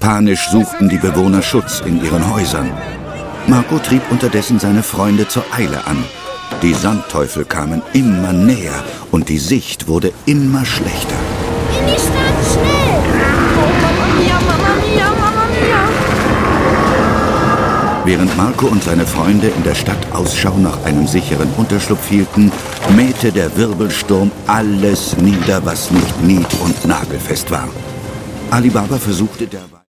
Panisch suchten die Bewohner Schutz in ihren Häusern. Marco trieb unterdessen seine Freunde zur Eile an. Die Sandteufel kamen immer näher und die Sicht wurde immer schlechter. In die Stadt, schnell! Oh, Mama mia, Mama mia, Mama mia! Während Marco und seine Freunde in der Stadt Ausschau nach einem sicheren Unterschlupf hielten, mähte der Wirbelsturm alles nieder, was nicht nied- und nagelfest war. Ali Baba versuchte derweil